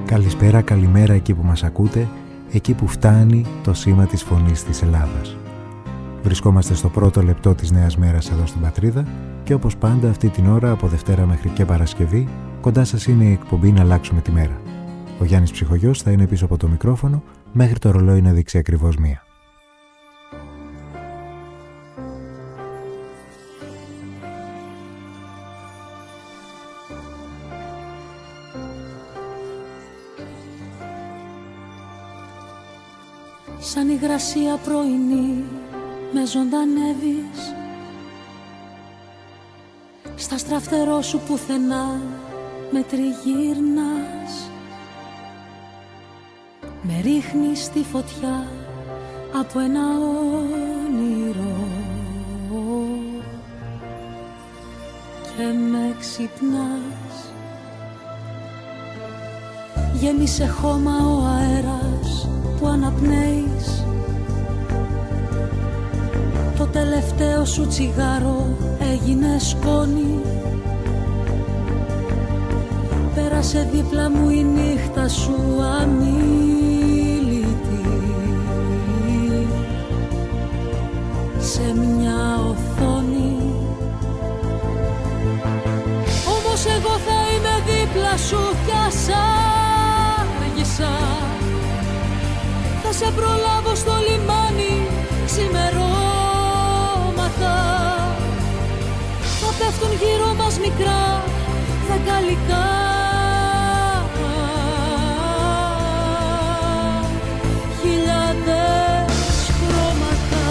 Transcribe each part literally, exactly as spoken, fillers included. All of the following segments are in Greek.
Καλησπέρα, καλημέρα εκεί που μας ακούτε, εκεί που φτάνει το σήμα της φωνής της Ελλάδας. Βρισκόμαστε στο πρώτο λεπτό της νέας μέρας εδώ στην Πατρίδα και όπως πάντα αυτή την ώρα από Δευτέρα μέχρι και Παρασκευή κοντά σας είναι η εκπομπή «Να αλλάξουμε τη μέρα». Ο Γιάννης Ψυχογιός θα είναι πίσω από το μικρόφωνο μέχρι το ρολόι να δείξει ακριβώς μία. Σαν υγρασία πρωινή με ζωντανεύεις, στα στραφτερό σου πουθενά με τριγύρνας, με ρίχνεις στη φωτιά από ένα όνειρο και με ξυπνάς. Γέμισε χώμα ο αέρας που αναπνέεις, το τελευταίο σου τσιγάρο έγινε σκόνη. Πέρασε δίπλα μου η νύχτα σου αμίλητη, σε μια οθόνη. Όμως εγώ θα είμαι δίπλα σου κι ας άργησα, θα σε προλάβω στο λιμάνι ξημερώματα. Θα πέφτουν γύρω μας μικρά δεκαλικά, χιλιάδες χρώματα.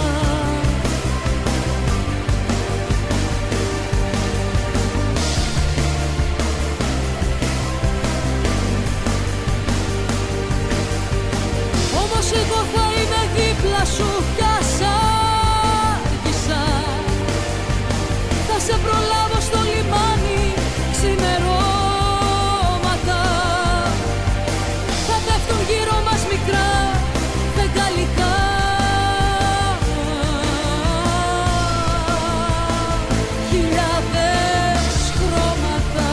Όμως εγώ θα είμαι δίπλα σου κι ας άργησα, θα σε προλάβω στο λιμάνι ξημερώματα. Θα πέφτουν γύρω μας μικρά φεγγαλικά, χιλιάδες χρώματα,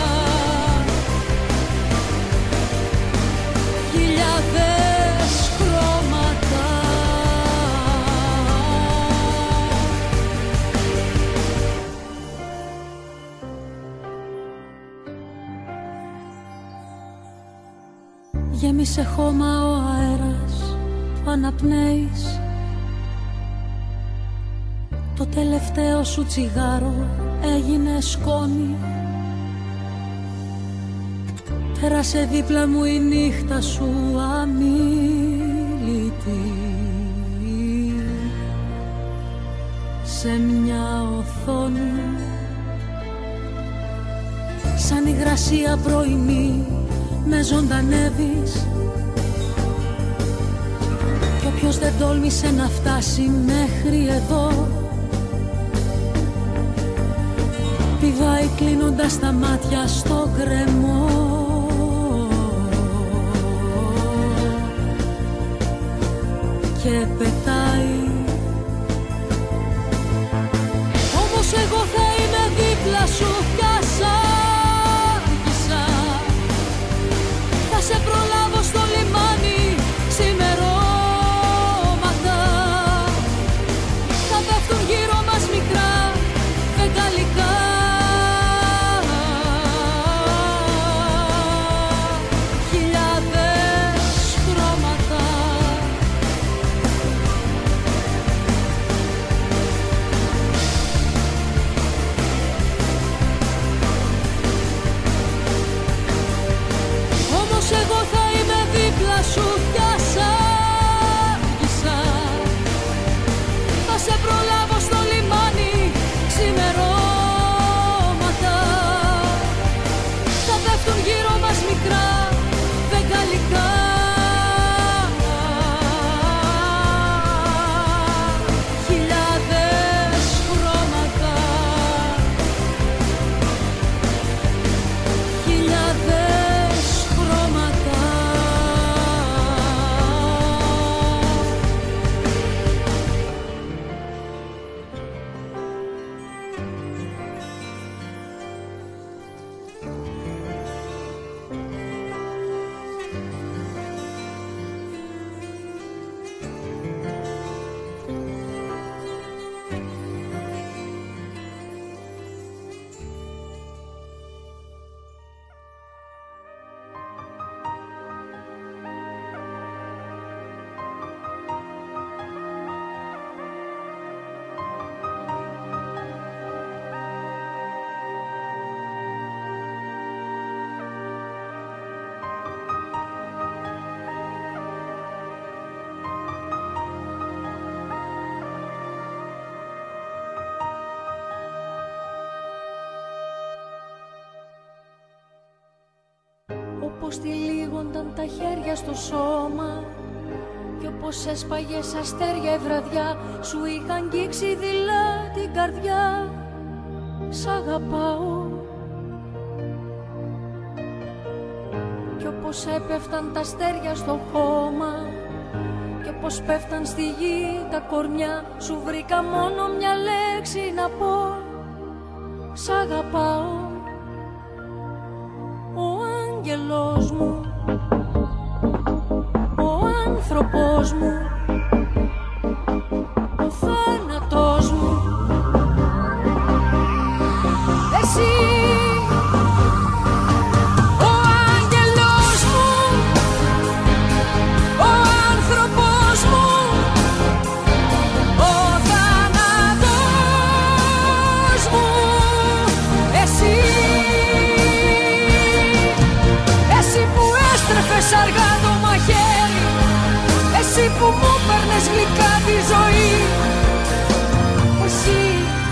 χιλιάδες χρώματα. Γέμισε χώμα ο αέρας που αναπνέεις, το τελευταίο σου τσιγάρο έγινε σκόνη. Πέρασε δίπλα μου η νύχτα σου αμίλητη, σε μια οθόνη. Σαν υγρασία πρωινή με ζωντανεύεις, κι όποιος δεν τόλμησε να φτάσει μέχρι εδώ πηδάει κλείνοντας τα μάτια στο γκρεμό και πετάει. Όμως εγώ θα είμαι δίπλα σου κι ας άργησα, θα σε προλάβω στο λιμάνι ξημερώματα. Θα πέφτουν γύρω μας μικρά φεγγαλικά, χιλιάδες χρώματα, πως τυλίγονταν τα χέρια στο σώμα κι όπως έσπαγες αστέρια η βραδιά σου είχα αγγίξει δειλά την καρδιά. Σ' αγαπάω. Κι όπως έπεφταν τα αστέρια στο χώμα και πως πέφταν στη γη τα κορμιά σου βρήκα μόνο μια λέξη να πω. Σ' αγαπάω. Ο άγγελος μου, ο άνθρωπος μου, ο θάνατος μου, εσύ. Ο άγγελος μου, ο άνθρωπος μου, ο θάνατος μου, εσύ. Εσύ που έστρεφες αργά το μαχαίρι, εσύ που μου παίρνες γλυκά τη ζωή, εσύ.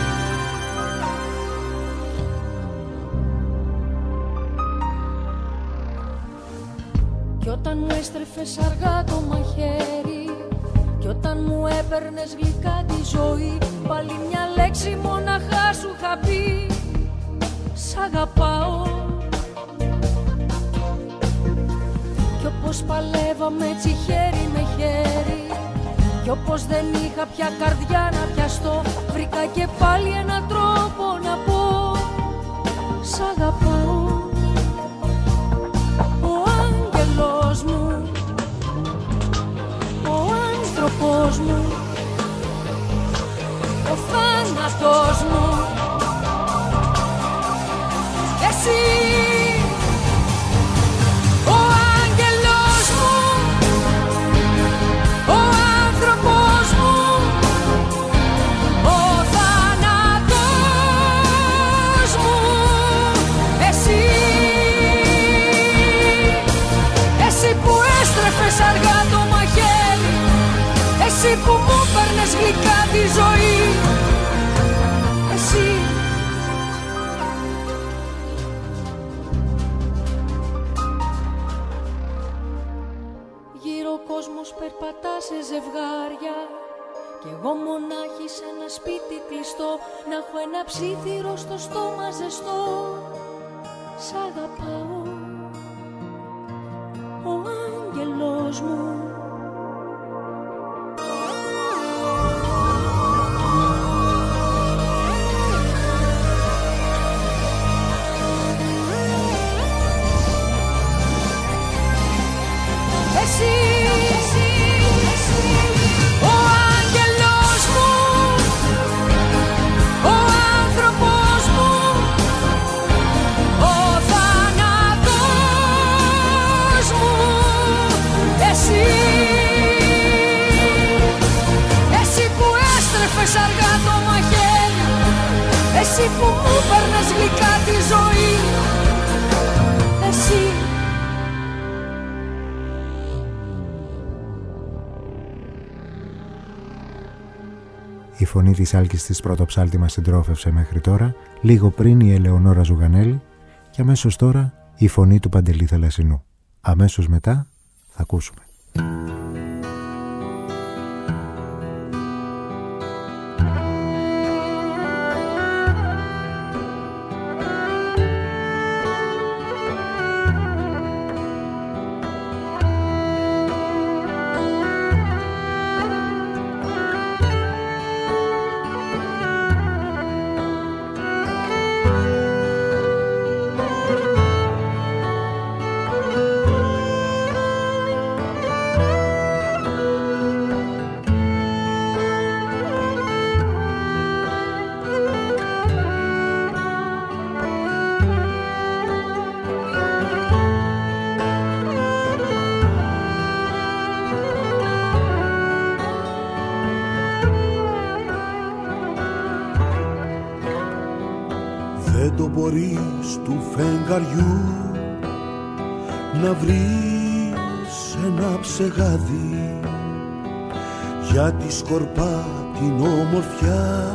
Κι όταν μου έστρεφες αργά το μαχαίρι κι όταν μου έπαιρνες γλυκά τη ζωή, πάλι μια λέξη μοναχά σου είχα πει. Σ' αγαπάω. Κι όπως παλεύαμε έτσι χέρι με χέρι κι όπως δεν είχα πια καρδιά να πιαστώ, βρήκα και πάλι έναν τρόπο να πω. Σ' αγαπάω. Ο άγγελος μου, ο άνθρωπος μου, ο θάνατος μου, εσύ. Ο άγγελος μου, ο άνθρωπος μου, ο θάνατος μου, εσύ. Εσύ που έστρεφες αργά το μαχαίρι, εσύ που μου παίρνες γλυκά τη ζωή, εσύ. Γύρω ο κόσμος περπατά σε ζευγάρια κι εγώ μονάχη σε ένα σπίτι κλειστό, να έχω ένα ψήθυρο στο στόμα ζεστό. Σ' αγαπάω. Ο άγγελος μου, εσύ. Ο άγγελος μου, ο άνθρωπος μου, ο θάνατος μου, εσύ. Εσύ που έστρεφες αργά το μαχαίρι, εσύ που μου παίρνες γλυκά τη ζωή, εσύ. Η φωνή της Άλκης της Πρωτοψάλτη μας συντρόφευσε μέχρι τώρα, λίγο πριν η Ελεονόρα Ζουγανέλη και αμέσως τώρα η φωνή του Παντελή Θαλασσινού. Αμέσως μετά θα ακούσουμε. Δεν το μπορείς του φεγγαριού να βρεις ένα ψεγάδι, γιατί σκορπά την όμορφιά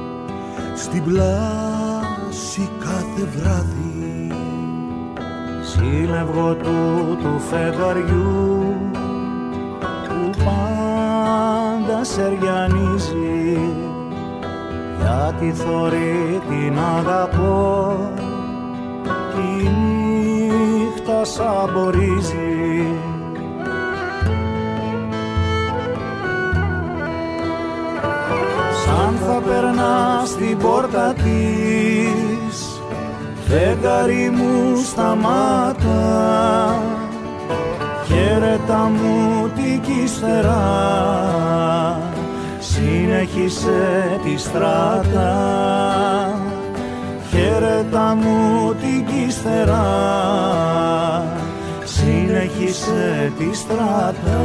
στην πλάση κάθε βράδυ. Σ' σύλλευγο του του φεγγαριού που πάντα σεριανίζει, γιατί θωρεί την αγαπώ, τη νύχτα σαμπορίζει. Σαν θα περνά στην πόρτα της, φεγγάρι μου σταμάτα, χαίρετα μου την κύστερα, συνέχισε τη στράτα. Χαίρετα μου την κύστερα, συνέχισε τη στράτα.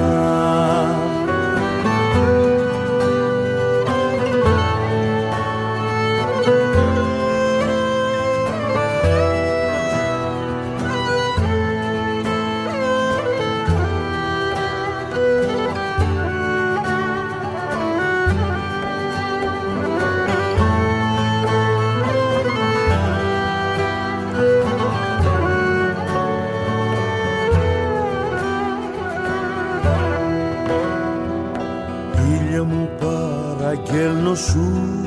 Αγγέλνω σου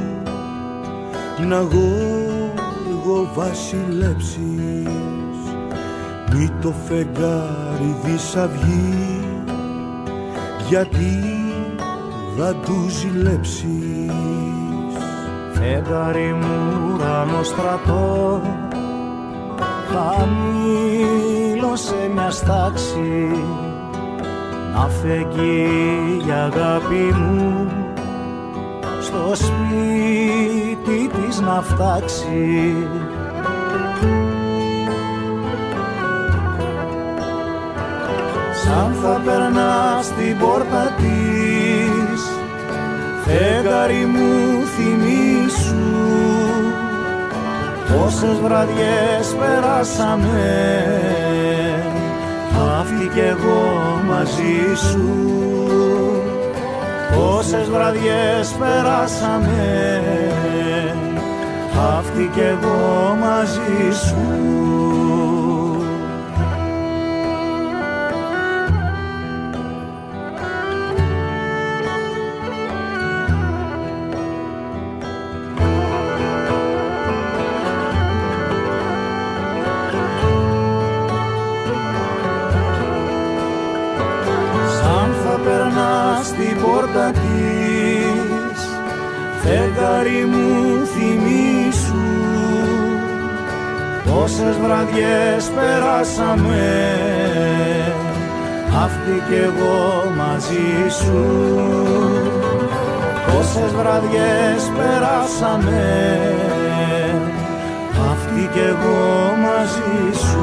να γόργο βασιλέψεις, μη το φεγγάρι δισαυγεί, γιατί θα του ζηλέψεις. Φεγγάρι μου ουρανό στρατό, χαμήλωσε μια στάξη, να φεγγεί η αγάπη μου στο σπίτι της να φτάξει. Σαν θα περνά στην πόρτα της, φεγγάρι μου θυμήσου, πόσες βραδιές περάσαμε, αυτή κι εγώ μαζί σου. Πόσες βραδιές περάσαμε, αυτή κι εγώ μαζί σου. Στην πόρτα της, φεγγάρι μου θυμήσου, πόσες βραδιές περάσαμε, αυτή κι εγώ μαζί σου. Πόσες βραδιές περάσαμε, αυτή κι εγώ μαζί σου.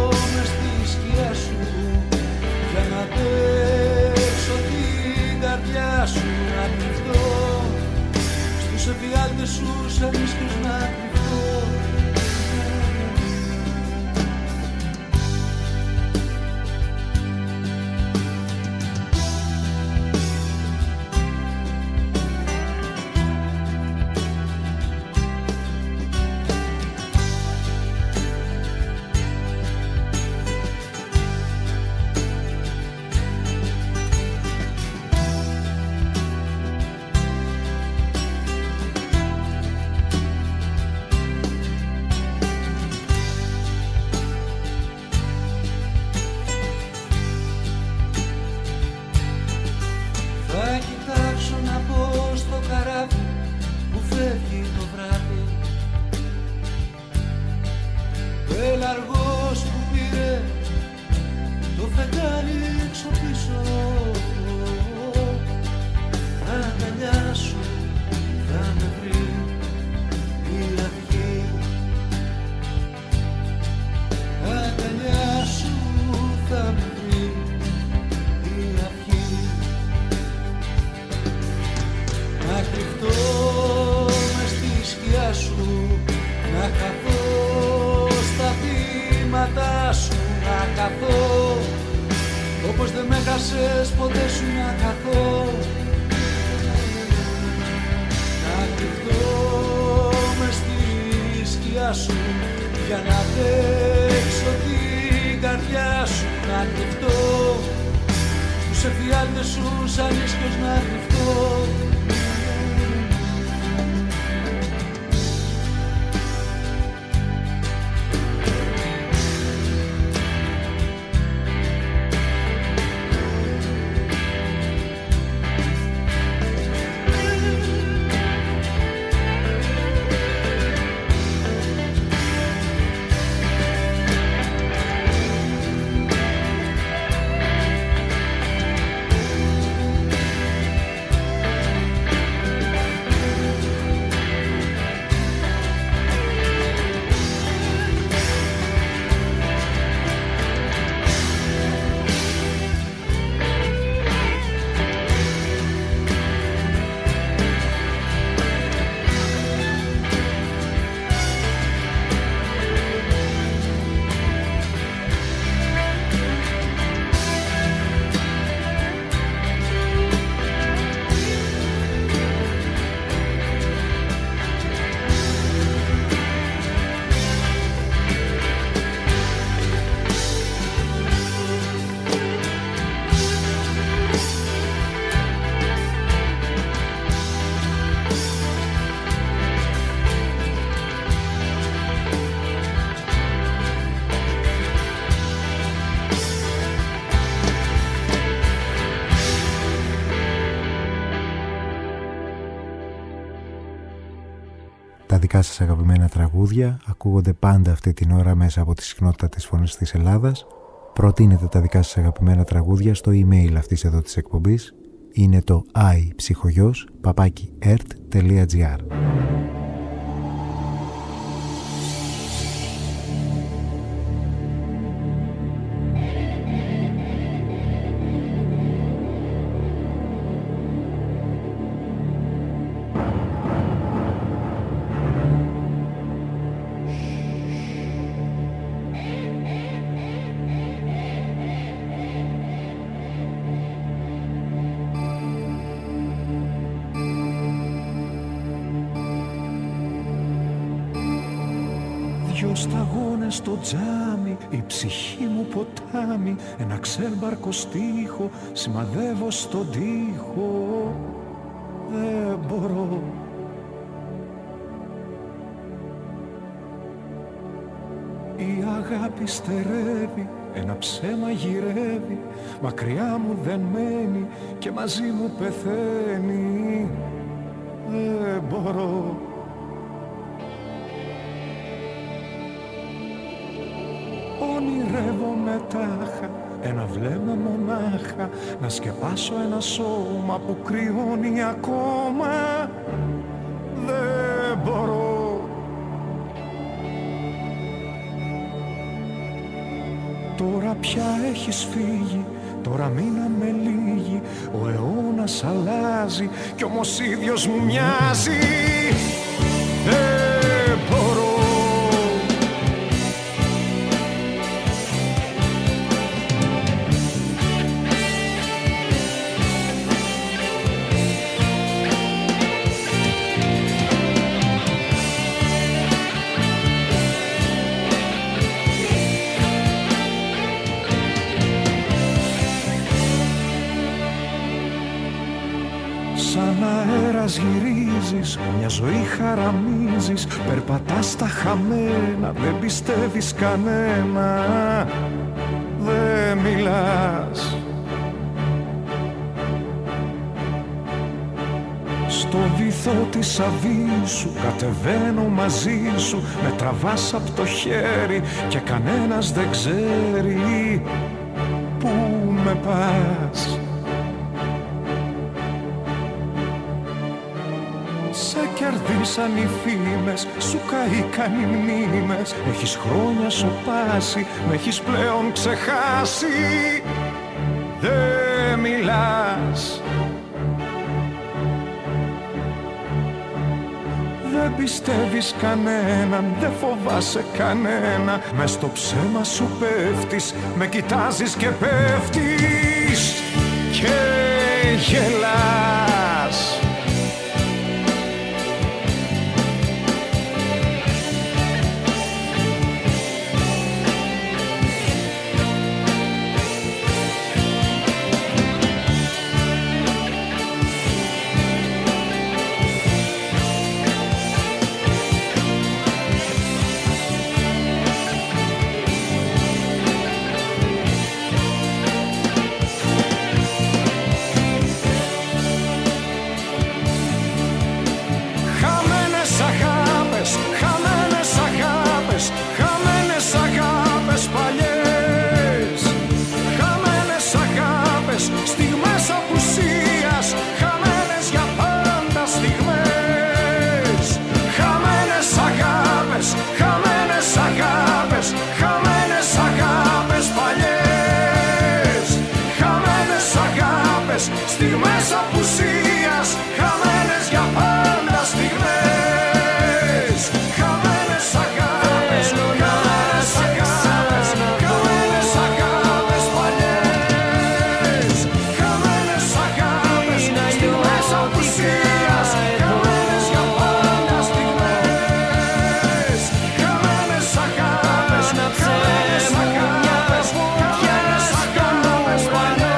καρδιά θυμάσαι ποτέ σου να καθώ, να κρυφτώ μες στη σκιά σου για να παίξω την καρδιά σου, να κρυφτώ τους εφιάλτες σου σαν ίσκιος να κρυφτώ. Τα δικά σας αγαπημένα τραγούδια ακούγονται πάντα αυτή την ώρα μέσα από τη συχνότητα της Φωνής της Ελλάδας. Προτείνετε τα δικά σας αγαπημένα τραγούδια στο email αυτής εδώ της εκπομπής. Είναι το iPsychogos παπάκι ερτ τελεία τζι άρ. Δυο σταγόνες στο τζάμι, η ψυχή μου ποτάμι, ένα ξέμπαρκο στίχο σημαδεύω στον τοίχο. Δεν μπορώ. Η αγάπη στερεύει, ένα ψέμα γυρεύει, μακριά μου δεν μένει και μαζί μου πεθαίνει. Δεν μπορώ. Ονειρεύομαι τάχα, ένα βλέμμα μονάχα, να σκεπάσω ένα σώμα που κρυώνει ακόμα. Δεν μπορώ. Τώρα πια έχεις φύγει, τώρα μείναμε λίγοι, ο αιώνας αλλάζει κι όμως ίδιος μου μοιάζει. Δεν μπορώ. Σαν αέρας γυρίζεις, μια ζωή χαραμίζεις, περπατάς στα χαμένα, δεν πιστεύεις κανένα, δεν μιλάς. Στο βυθό της αβύσσου κατεβαίνω μαζί σου, με τραβάς απ' το χέρι και κανένας δεν ξέρει πού με πας. Κερδίσαν οι φήμες, σου καήκαν οι μνήμες, έχεις χρόνια σοπάσει, με έχεις πλέον ξεχάσει. Δεν μιλάς. Δεν πιστεύεις κανέναν, δεν φοβάσαι κανένα, μες στο ψέμα σου πέφτεις, με κοιτάζεις και πέφτεις. και γελάς. Στιγμές απουσίας, χαμένες για πάντα στιγμές. Χαμένες αγάπες, χαμένες αγάπες, χαμένες αγάπες παλιές. Χαμένες αγάπες, στιγμές απουσίας, χαμένες για πάντα στιγμές. Χαμένες αγάπες, χαμένες αγάπες, χαμένες αγάπες παλιές.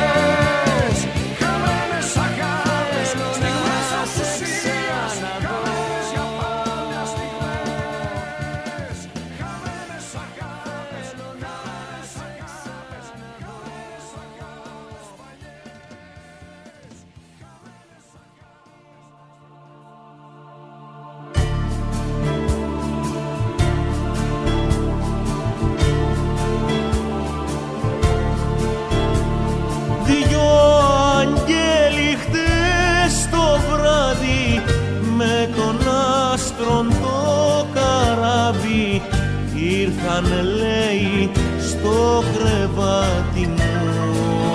Ήρθανε λέει στο κρεβάτι μου,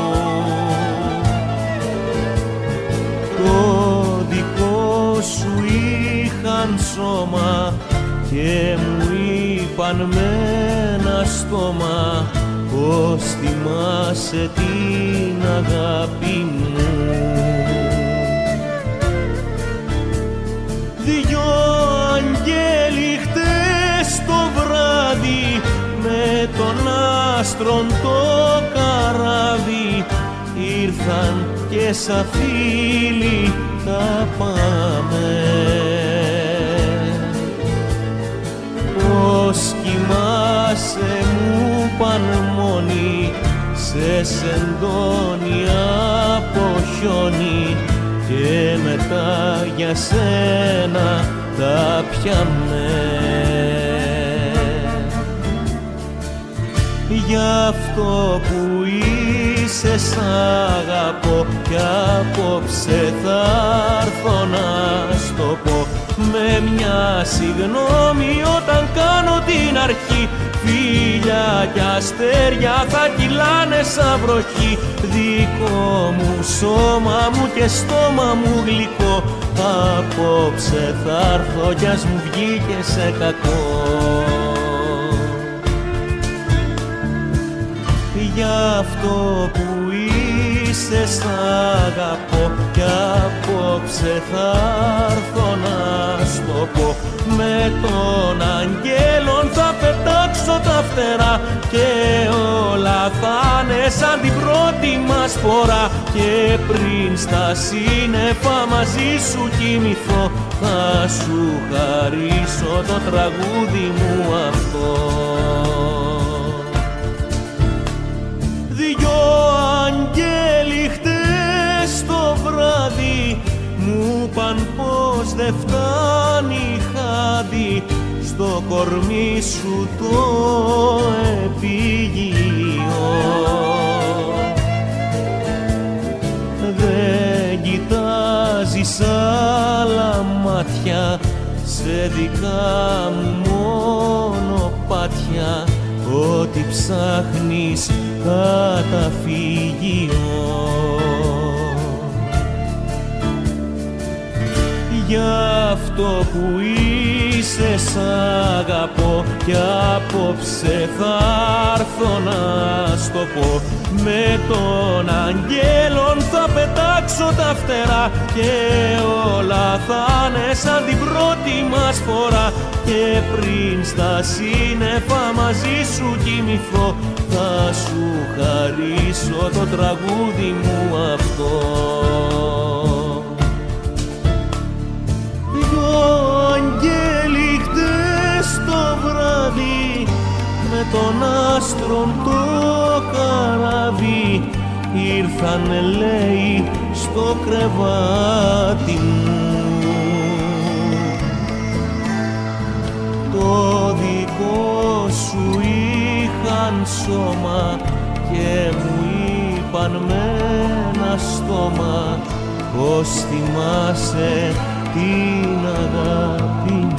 το δικό σου είχαν σώμα και μου είπαν με ένα στόμα πως θυμάσαι την αγάπη μου. Δυο αγγέλοι χτες το βράδυ με τον άστρον το καράβι ήρθαν και σαν φίλοι τα πάμε. Πως κοιμάσαι μου παν μόνοι σε σεντόνι από χιόνι και μετά για σένα τα πιάμε. Γι' αυτό που είσαι σ' αγαπώ κι απόψε θα έρθω να στο πω με μια συγγνώμη όταν κάνω την αρχή. Φίλια κι αστέρια θα κυλάνε σαν βροχή, δικό μου σώμα μου και στόμα μου γλυκό. Απόψε θα έρθω κι ας μου βγήκε σε κακό. Γι' αυτό που είσαι σ' αγαπώ κι απόψε θα έρθω να στο πω με τον αγγέλων θα πετάξω τα φτερά και όλα θα είναι σαν την πρώτη μας φορά και πριν στα σύννεφα μαζί σου κοιμηθώ θα σου χαρίσω το τραγούδι μου αυτό. Δυο αγγέλοι χτες το βράδυ μου παν πως δε φτάνει χάδι στο κορμί σου το επίγειο. Δεν κοιτάζεις άλλα μάτια σε δικά μου μονοπάτια ό,τι ψάχνεις καταφύγιο. Γι' αυτό που είσαι είσαι σ' αγαπώ κι απόψε θα έρθω να στο πω. Με τον αγγέλων θα πετάξω τα φτερά και όλα θα είναι σαν την πρώτη μας φορά. Και πριν στα σύννεφα μαζί σου κοιμηθώ, θα σου χαρίσω το τραγούδι μου αυτό. Δυο αγγέλοι χτες το βράδυ με τον άστρον το καράβι ήρθανε, λέει, στο κρεβάτι μου. Το δικό σου είχαν σώμα και μου είπαν με ένα στόμα πως θυμάσαι την αγάπη μου.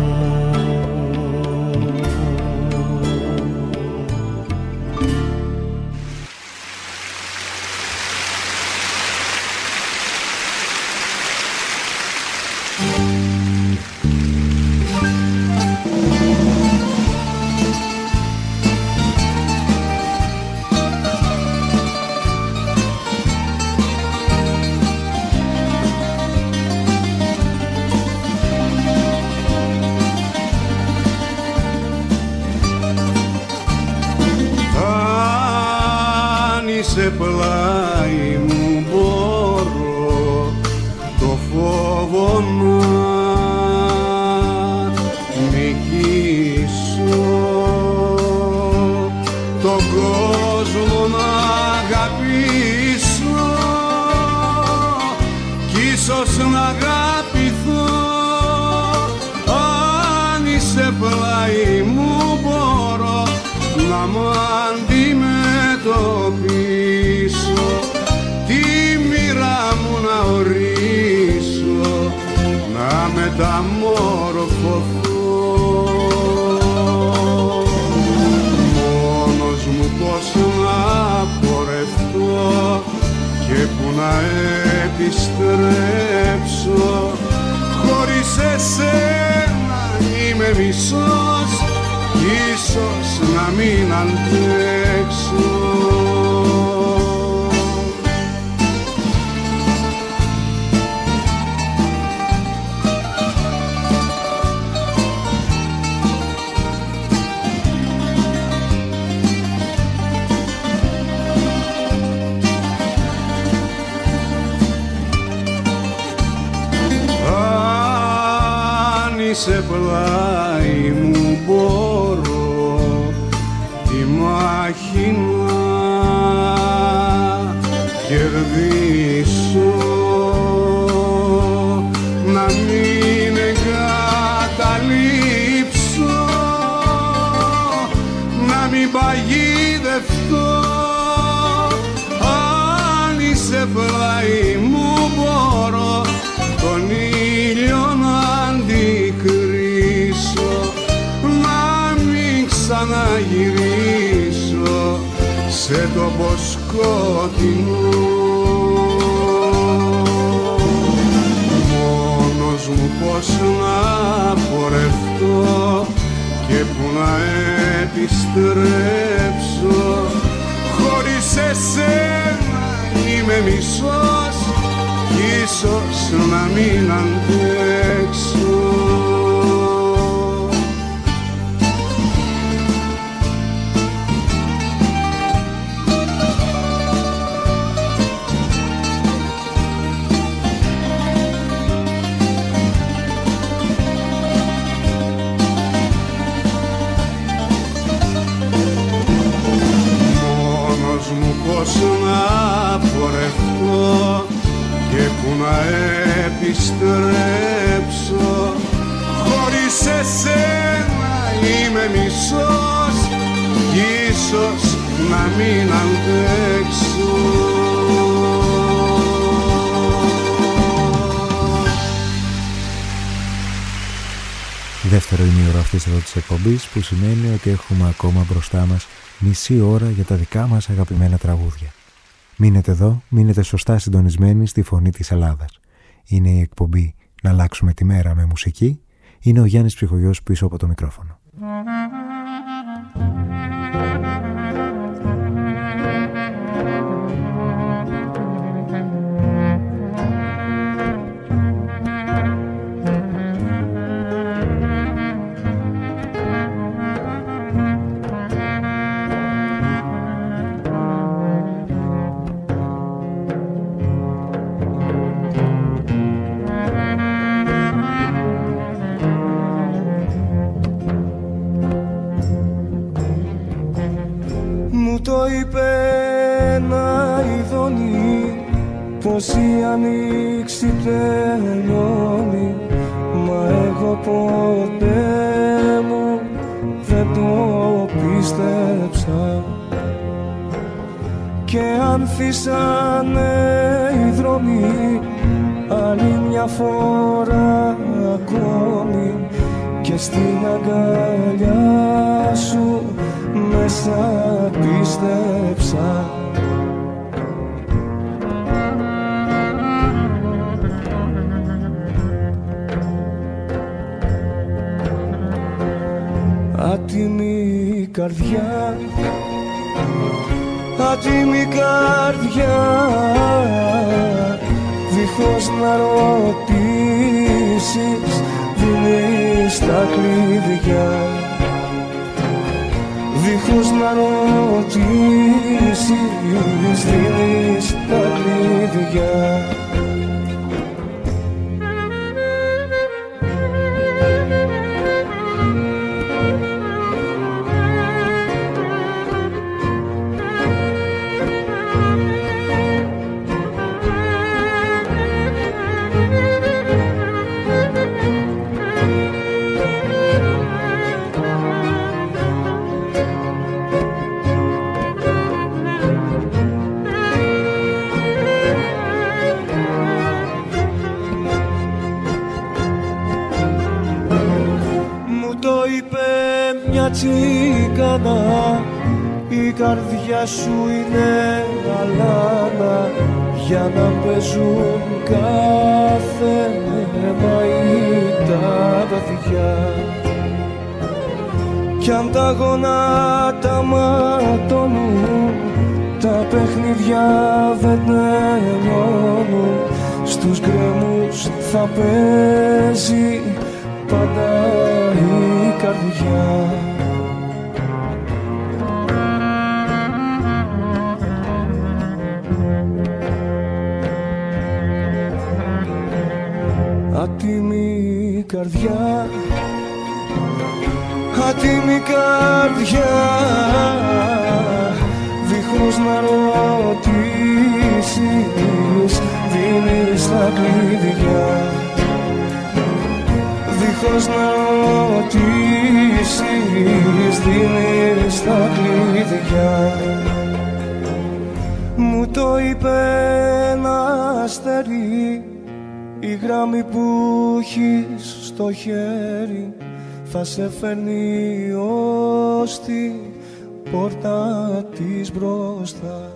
Σε πλάι μου μπορώ το φόβο να νικήσω, τον κόσμο να αγαπήσω κι ίσως να αγαπηθώ. Αν είσαι πλάι μου μπορώ να μ' αντιμετωπίσω, τη μοίρα μου να ορίσω, να μεταμορφωθώ. Μόνος μου πώς να πορευτώ και που να επιστρέψω, χωρίς εσένα είμαι μισός, ίσως να μην αντέξω. Αν είσαι πλάι μου μπορώ τη μάχη να κερδίσω, να μην εγκαταλείψω, να μην παγιδευτώ. Αν είσαι πλάι μου μπορώ τον ήλιο να αντικρίσω, να μην ξαναγυρίσω σε τόπο σκοτεινό. Μόνος μου πώς να πορευτώ και που να επιστρέψω, χωρίς εσένα είμαι μισός, ίσως να μην αντέξω. Μόνος μου πώς να πορευτώ και που να επιστρέψω, χωρίς εσένα είμαι μισός, ίσως να μην αντέξω. Δεύτερο ημίωρο αυτής εδώ της εκπομπής, που σημαίνει ότι έχουμε ακόμα μπροστά μας μισή ώρα για τα δικά μας αγαπημένα τραγούδια. Μείνετε εδώ, μείνετε σωστά συντονισμένοι στη Φωνή της Ελλάδας. Είναι η εκπομπή «Να αλλάξουμε τη μέρα με μουσική» Είναι ο Γιάννης Ψυχογιός πίσω από το μικρόφωνο. Το είπε ένα ειδώνει πως η ανοίξη τελειώνει, μα εγώ ποτέ μου δεν το πίστεψα. Και ανθίσανε οι δρόμοι άλλη μια φορά ακόμη, και στην αγκαλιά σου μέσα πίστεψα. Άτιμη καρδιά, άτιμη καρδιά, δίχως να ρωτήσεις δίνεις τα κλειδιά. Δίχως να ρωτήσεις δίνεις τα κλειδιά. Τσίκανα, η καρδιά σου είναι αλάνα, για να παίζουν κάθε μαΐ τα παιδιά. Κι αν τα γονάτα ματώνουν, τα παιχνίδια δεν τελειώνουν, στους γκρέμους θα παίζει πάντα η καρδιά. Άτιμη καρδιά, άτιμη καρδιά, δίχως να ρωτήσεις δίνεις τα κλειδιά. Δίχως να ρωτήσεις δίνεις τα κλειδιά. Μου το είπε ένα αστέρι, η γράμμη που έχεις στο χέρι θα σε φέρνει ως την πόρτα της μπροστά.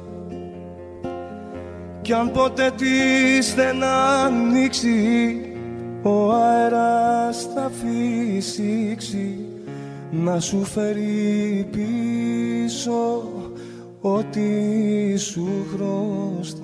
Κι αν ποτέ της δεν ανοίξει, ο αέρας θα φυσήξει να σου φέρει πίσω ό,τι σου χρωστά.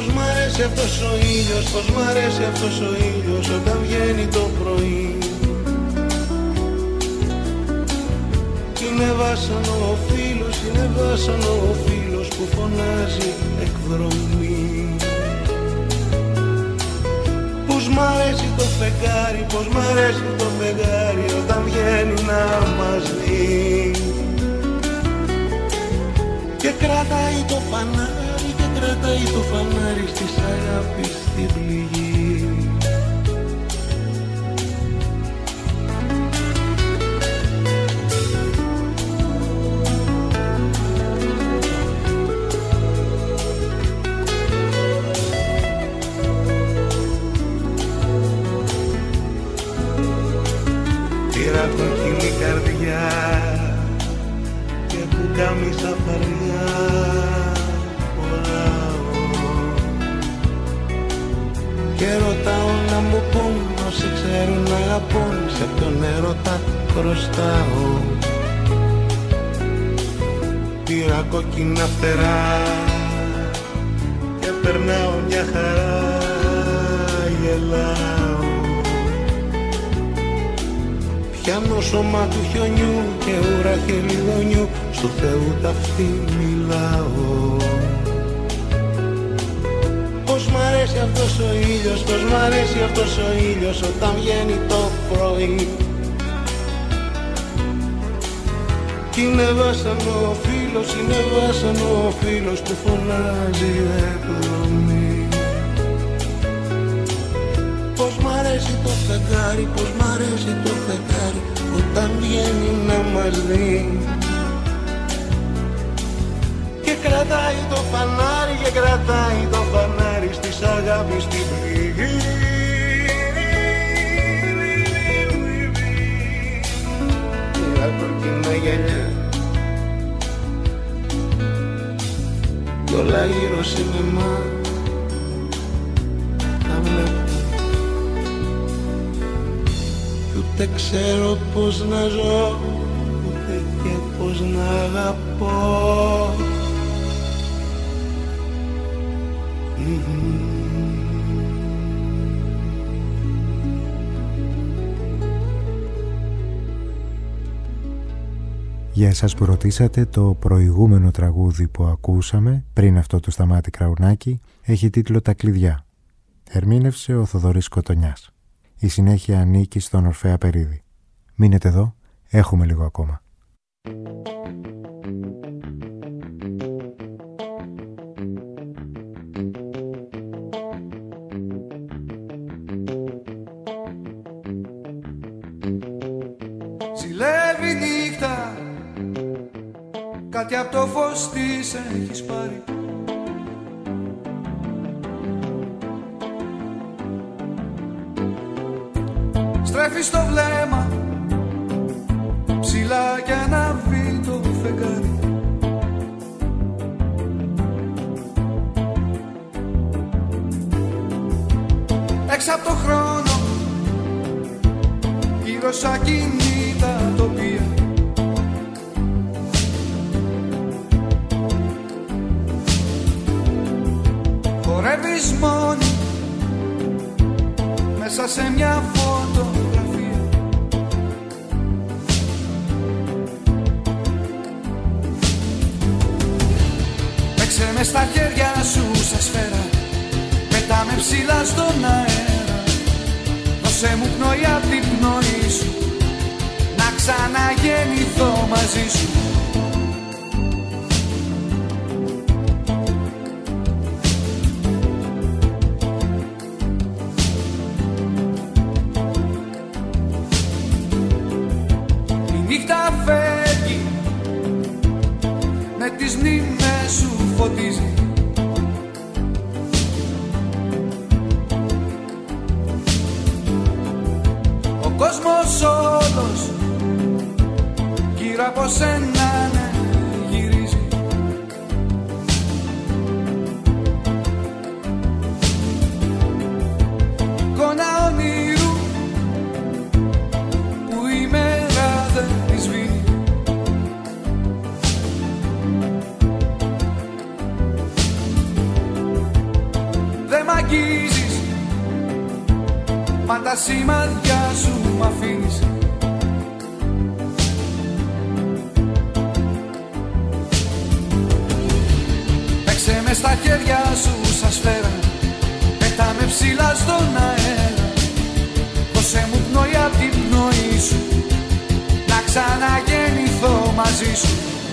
μ' αρέσει αυτός ο ήλιος, πως μ' αρέσει αυτός ο ήλιος όταν βγαίνει το πρωί. Είναι βάσανο ο φίλος, είναι βάσανο ο φίλος που φωνάζει εκδρομή. Πως μ' αρέσει το φεγγάρι, πως μ' αρέσει το φεγγάρι όταν βγαίνει να μας δει. Και κρατάει το φανάρι, και κρατάει το φανάρι στις αγάπης στην πληγή. Πήρα κοκκινή καρδιά και πουκάμισα φαριά, και ρωτάω να μου πούν όσοι ξέρουν να αγαπούν, σε ποιον έρωτα χρωστάω. Πήρα κόκκινα φτερά και περνάω μια χαρά, γελάω. Πιάνω σώμα του χιονιού και ουρά χελιδονιού, στου Θεού ταυτί μιλάω. Πως μ' αρέσει αυτός ο ήλιος, πως μ' αρέσει αυτός ο ήλιος όταν βγαίνει το πρωί. Κι είναι βάσανο ο φίλος, είναι βάσανο ο φίλος που φωνάζει εκδρομή. Πως μ' αρέσει το φεγγάρι, πως μ' αρέσει το φεγγάρι όταν βγαίνει να μας δει. Και κρατάει το φανάρι, και κρατάει το φανάρι στις αγάπης στην πληγή. Μια κοκκινά γυαλιά κι όλα γύρω σινεμά τα βλέπω. Ούτε ξέρω πως να ζω, ούτε και πως να αγαπώ. Mm-hmm. Για εσάς που ρωτήσατε, το προηγούμενο τραγούδι που ακούσαμε πριν αυτό του Σταμάτη Κραουνάκη έχει τίτλο «Τα κλειδιά». Ερμήνευσε ο Θοδωρής Κοτονιάς. Η συνέχεια ανήκει στον Ορφέα Περίδη. Μείνετε εδώ, έχουμε λίγο ακόμα. Ζηλεύει νύχτα, κάτι από το φως της έχεις πάρει. Στρέφεις το βλέμμα ψηλά κι ανάβει το φεγγάρι. Έξω από το χρόνο, γύρω σ' ακίνητα τοπία. Χορεύεις μόνη μέσα σε μια φωτογραφία. Παίξε με στα χέρια σου σε σφαίρα, πετάμε ψηλά στον αέρα. Δώσε μου πνοή απ' την πνοή σου, να ξαναγεννηθώ μαζί σου. Τις μνήμες σου φωτίζει. Ο κόσμος όλος γύρω από σένα ναι, γυρίζει. Εικόνα όνειρου που η μέρα δεν τη σβήνει. πάντα σημάδια σου μ' αφήνεις. Παίξε με στα χέρια σου σαν σφαίρα, πέτα με ψηλά στον αέρα. Δώσε μου πνοή απ' την πνοή σου, να ξαναγεννηθώ μαζί σου.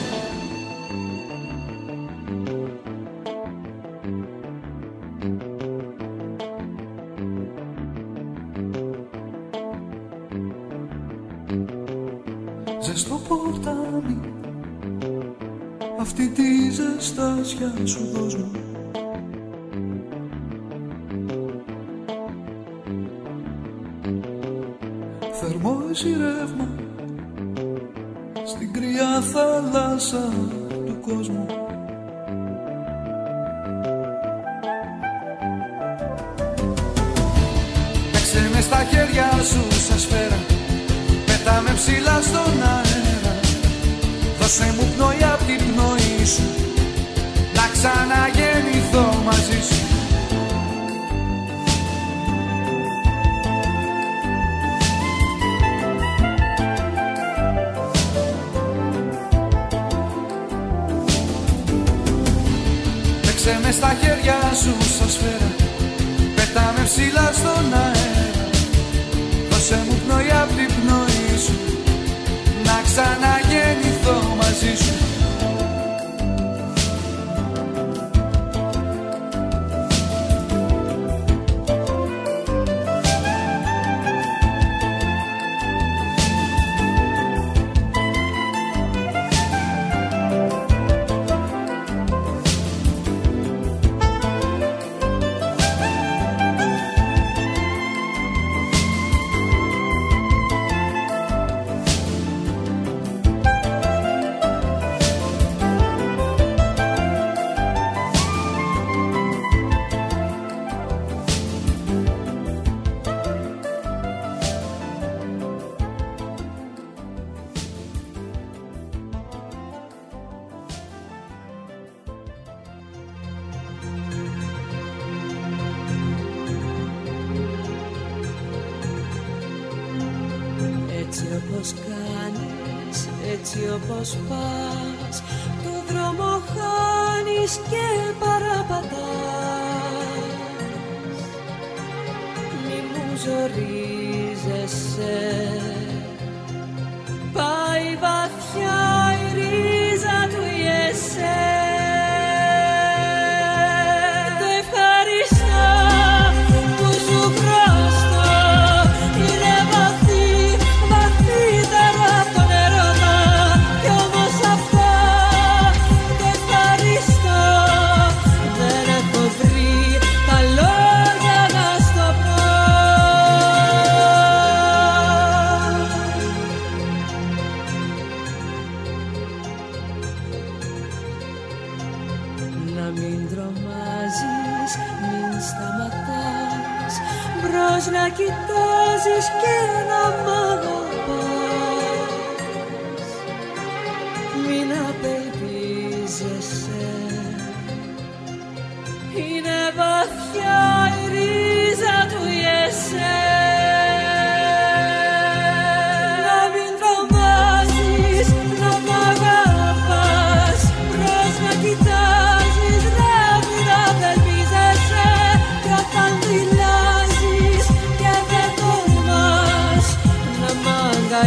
Ζεστό ποτάμι, αυτή τη ζεστάσια σου δώσ' μου. Θερμό εσύ ρεύμα στην κρύα θάλασσα του κόσμου. Παίξε με στα χέρια σου σαν σφαίρα, πέτα με ψηλά στον αέρα. Δώσε μου πνοή απ' την πνοή σου, να ξαναγεννηθώ μαζί σου. Παίξε με στα χέρια σου σαν σφαίρα, πέτα με ψηλά στον αέρα. Δώσε μου πνοή απ' την πνοή σου, να ξαναγεννηθώ μαζί σου. Έτσι όπως κάνεις, έτσι όπως πας, το δρόμο χάνεις και παραπατάς. Μη μου ζορίζεσαι, πάει βαθιά η ρίζα του ιεσέ. Το ευχαριστώ που σου χρωστώ, είναι βαθύ, βαθύτερα από τον έρωτα. Κι όμως αυτό το ευχαριστώ δεν έχω βρει τα λόγια να στο πω. Να μην τρομάζεις, μην σταματάς, μπρος να κοιτάζεις και να μ' αγαπάς. Μην απελπίζεσαι, είναι βαθιά η ρίζα του ιεσέ. Να μην τρομάζεις, να μ' αγαπάς, μπρος να κοιτάζεις, να μην απελπίζεσαι. Κι όταν δηλάζεις και δεν τολμάς να μ' αγαπάς,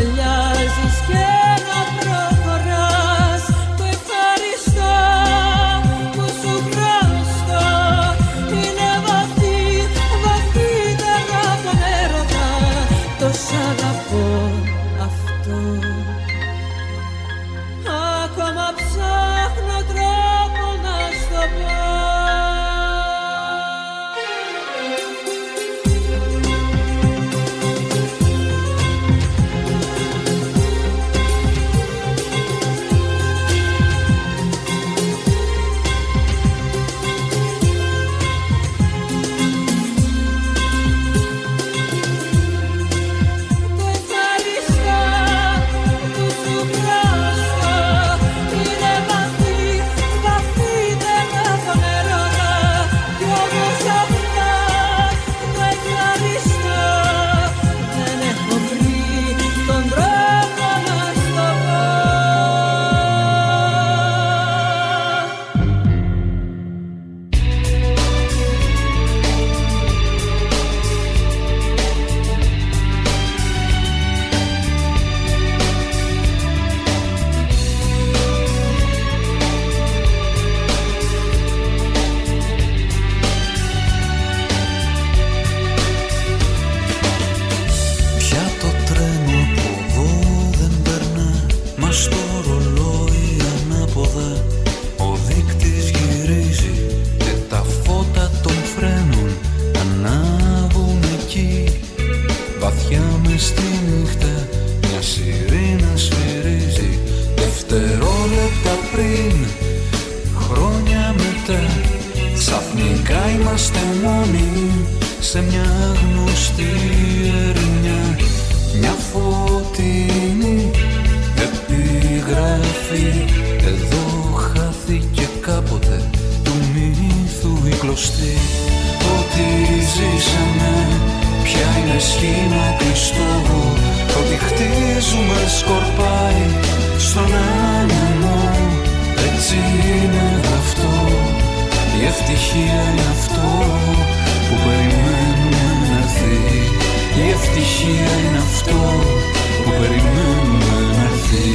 βαθιά μες στη νύχτα μια σιρήνα σφυρίζει. Δευτερόλεπτα πριν, χρόνια μετά, ξαφνικά είμαστε μόνοι σε μια γνωστή ερημιά. Μια φωτεινή επιγραφή, εδώ χάθηκε κάποτε του μύθου η κλωστή. Ό,τι ζήσαμε πια είναι σχήμα κλειστό, ό,τι χτίζουμε σκορπάει στον άνεμο. Έτσι είναι αυτό, η ευτυχία είναι αυτό που περιμένουμε να έρθει. Η ευτυχία είναι αυτό που περιμένουμε να έρθει.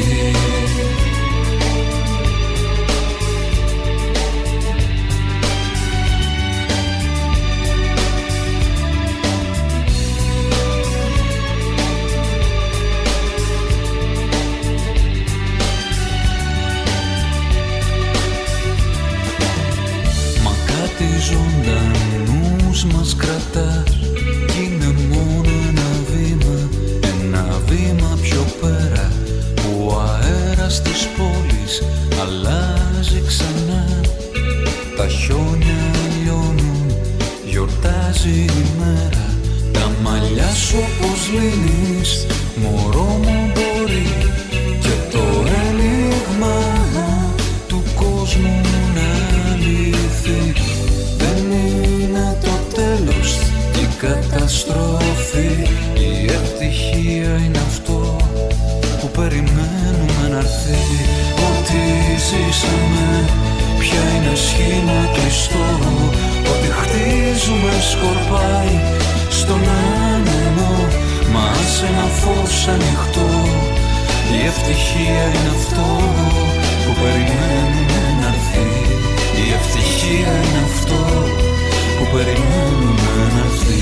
Ζωντανούς μας κρατάς κι είναι μόνο ένα βήμα, ένα βήμα πιο πέρα που ο αέρας της πόλης αλλάζει ξανά. Τα χιόνια λιώνουν, γιορτάζει η μέρα, τα μαλλιά σου όπως λύνεις, μωρό μου μπορεί και το ένιγμα του κόσμου να λυθεί. Δεν είναι το τέλος, η καταστροφή. Η ευτυχία είναι αυτό που περιμένουμε να έρθει. Ό,τι ζήσαμε πια είναι σχήμα κλειστό, ό,τι χτίζουμε σκορπάει στον άνεμο. Μα σε ένα φως ανοιχτό, η ευτυχία είναι αυτό που περιμένουμε να έρθει. Η ευτυχία είναι αυτό που περιμένουμε να έρθει.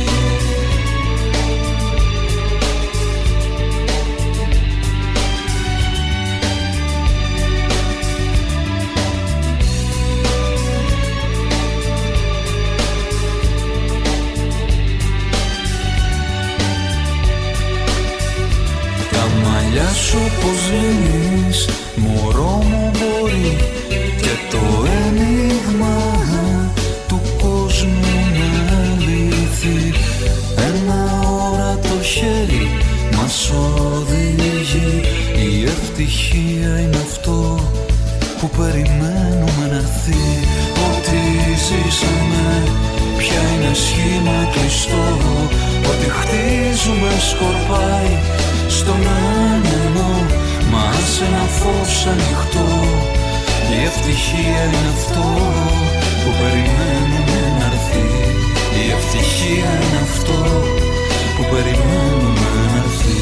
Τα μαλλιά σου πως λύνεις, μωρό μου μπορεί και το ένιγμα του κόσμου να λυθεί. Ένα όρατο χέρι μας οδηγεί. Η ευτυχία είναι αυτό που περιμένουμε να έρθει. Ό,τι ζήσαμε πια είναι σχήμα κλειστό, ό,τι χτίζουμε σκορπάει στον άνεμο. Μα σε ένα φως ανοιχτό, η ευτυχία είναι αυτό που περιμένουμε να έρθει. Η ευτυχία είναι αυτό που περιμένουμε να έρθει.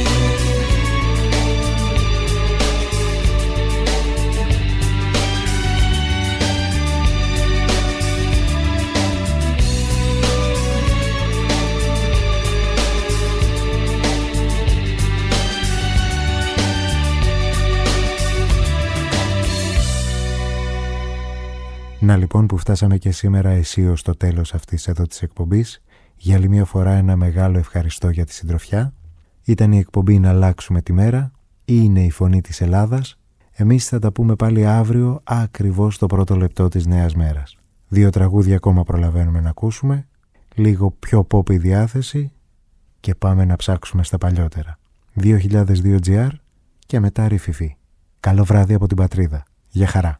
Να λοιπόν που φτάσαμε και σήμερα αισίως στο τέλος αυτής εδώ της εκπομπής. Για άλλη μια φορά ένα μεγάλο ευχαριστώ για τη συντροφιά. Ήταν η εκπομπή «Να αλλάξουμε τη μέρα» ή είναι η φωνή της Ελλάδας. Εμείς θα τα πούμε πάλι αύριο ακριβώς το πρώτο λεπτό της νέας μέρας. Δύο τραγούδια ακόμα προλαβαίνουμε να ακούσουμε, λίγο πιο pop η διάθεση και πάμε να ψάξουμε στα παλιότερα. δύο χιλιάδες δύο τζι αρ και μετά ρηφιφή. Καλό βράδυ από την πατρίδα. Γεια χαρά.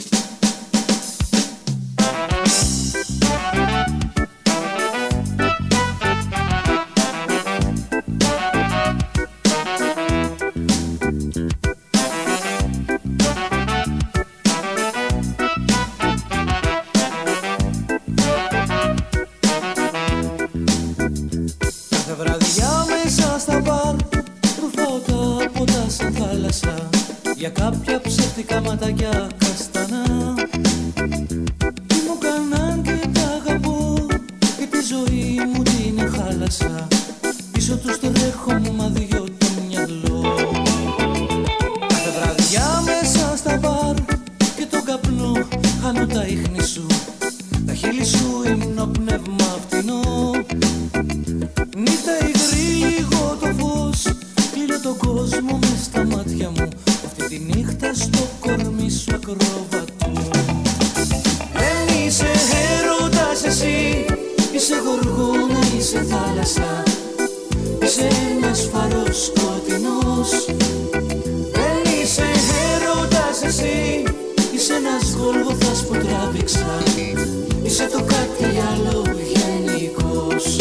Για κάποια ψεύτικα ματάκια καστανά τι μου κάναν και τα αγαπώ και τη ζωή μου την εχάλασα. Πίσω τους τρέχω μου μα δυο το μυαλό. Κάθε βραδιά μέσα στα μπαρ και τον καπνό χάνω τα ίχνη σου. Τα χείλη σου είναι πνεύμα φτηνό. Νύχτα υγρή λίγο το φως, κλείνω τον κόσμο μες στα μάτια μου. Αυτή τη νύχτα στο κορμί σου ακροβατώ. Δεν είσαι έρωτας εσύ, είσαι γοργόνα, είσαι θάλασσα, είσαι ένας φαρός σκοτεινός. Δεν είσαι έρωτας εσύ, είσαι ένας γολγοθάς που τράβηξα, είσαι το κάτι άλλο γενικός.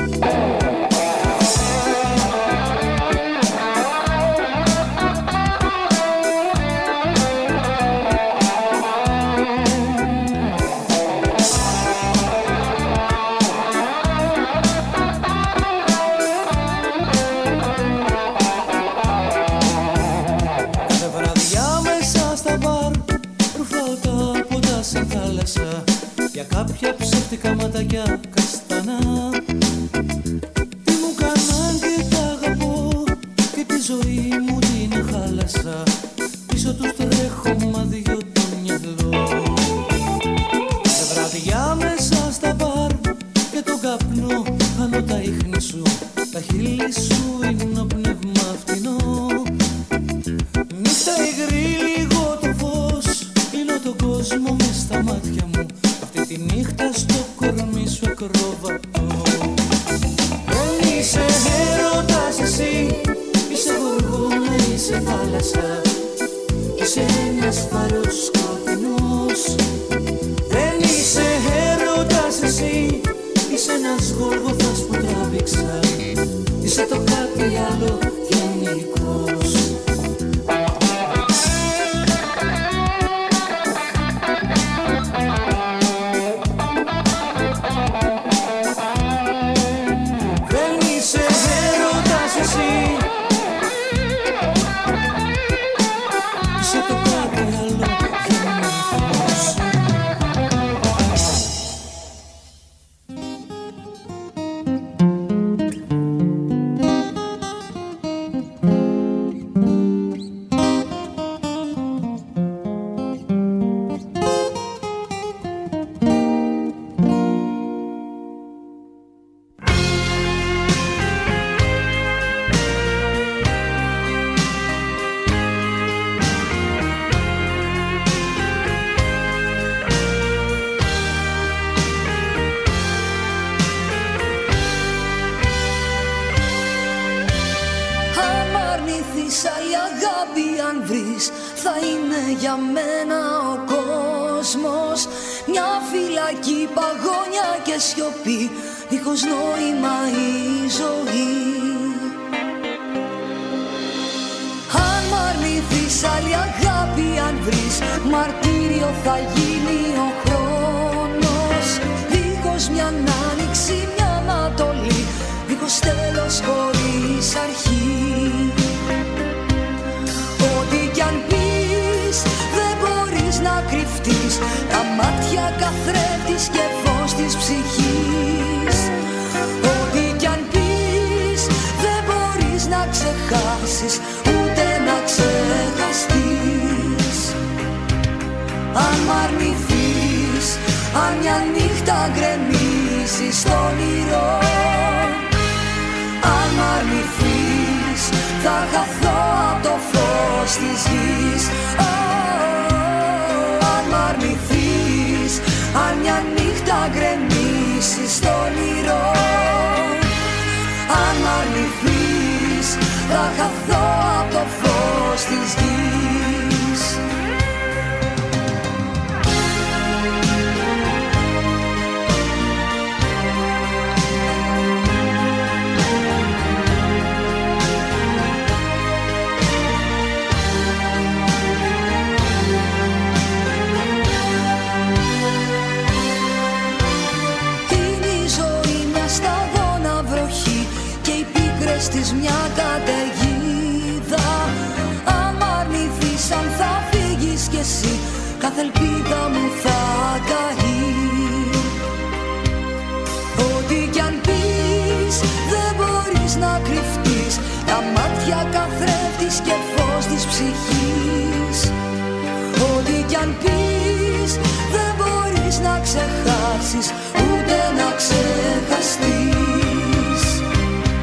Για κάποια ψεύτικα ματάκια καστανά, τι μου κάναν και τα αγαπώ, και τη ζωή μου την χάλασα, πίσω τους τρέχω μα δυο το μυαλό. Σε βραδιά μέσα στα μπαρ και τον καπνό χάνω τα ίχνη σου, τα χείλη σου είναι πνεύμα φτηνό. Νύχτα υγρή λίγο το φως, κλείνω τον κόσμο μες στα μάτια μου. Αυτή τη νύχτα στο κορμί σου ακροβατώ. Δεν είσαι έρωτας εσύ, είσαι γοργόνα, είσαι θάλασσα, είσαι ένας φαρός σκοτεινός. Δεν είσαι έρωτας εσύ, είσαι ένας γοργοθάς που τράβηξα, είσαι το κάτι άλλο γενικός. Δίχως νόημα η ζωή. Αν μ' αρνηθείς άλλη αγάπη, αν βρεις μαρτύριο θα γίνει ο χρόνος. Δίχως μια άνοιξη, μια ανατολή, δίχως τέλος χωρίς αρχή. Ό,τι κι αν πεις δεν μπορείς να κρυφτείς, τα μάτια καθρέφτης και φως της ψυχής. Ό,τι κι αν πεις δεν μπορείς να ξεχάσεις, ούτε να ξεχαστείς. Αν μ' αρνηθείς, αν μια νύχτα γκρεμίσεις στο όνειρο, αν μ' αρνηθείς θα χαθώ απ' το φως της γης. Αν μ' αρνηθείς, αν μια νύχτα γκρεμίσεις στο όνειρο, αν μ' αρνηθείς θα χαθώ απ' το φως της γης. Της μια καταιγίδα. Αν μ' αρνηθείς, αν θα φύγεις κι εσύ, κάθε ελπίδα μου θα καεί. Ό,τι κι αν πεις δεν μπορείς να κρυφτείς, τα μάτια καθρέφτης και φως της ψυχής. Ό,τι κι αν πεις δεν μπορείς να ξεχάσεις, ούτε να ξεχαστείς.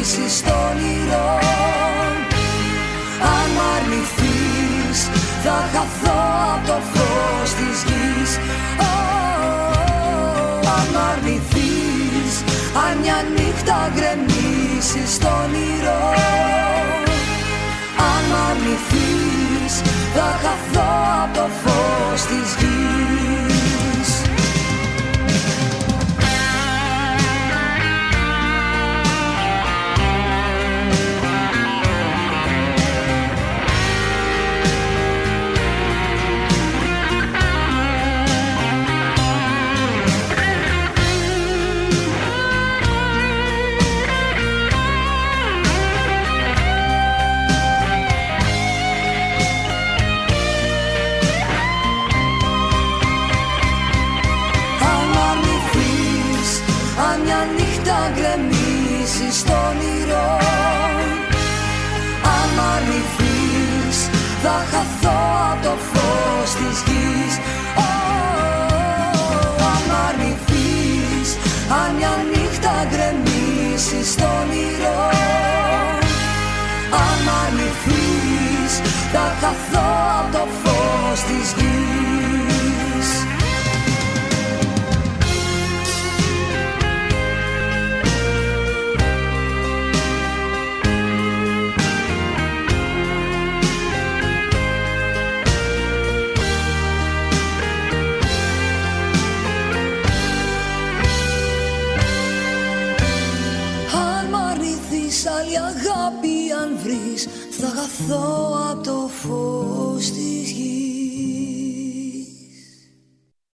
γκρεμίσεις στο όνειρο. Αν μ' αρνηθείς θα χαθώ απ' το φως της γης. Αν μ' αρνηθείς, αν μια νύχτα γκρεμίσεις στο όνειρο. Αν μ' αρνηθείς θα χαθώ απ' το φως της γης. Γκρεμίσεις στο όνειρο. Αν μ' αρνηθείς θα χαθώ απ' το φως της γης. Αν μ' αρνηθείς, αν μια νύχτα γκρεμίσεις στο όνειρο. Αν μ' αρνηθείς θα χαθώ απ' το φως της γης. Άλλη αγάπη αν βρεις θα χαθώ απ' το φως της γης.